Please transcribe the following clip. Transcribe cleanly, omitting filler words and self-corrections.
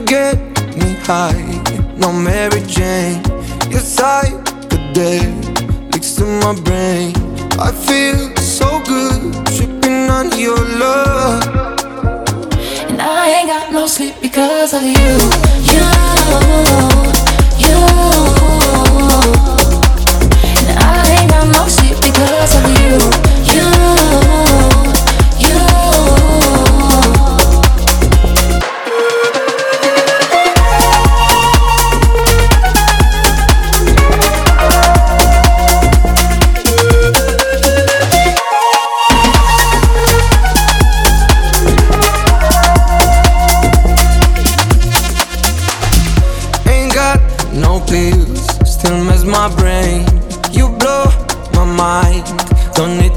get me high, no Mary Jane. Your psychedelic leaks to my brain. I feel so good, tripping on your love. And I ain't got no sleep because of you. You. And I ain't got no sleep because of you. You. No pills, still mess my brain. You blow my mind, don't need